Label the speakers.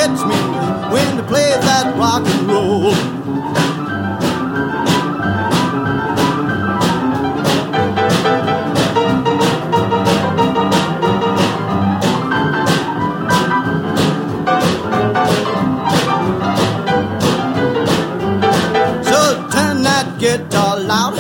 Speaker 1: gets me when they play that rock and roll. So turn that guitar loud,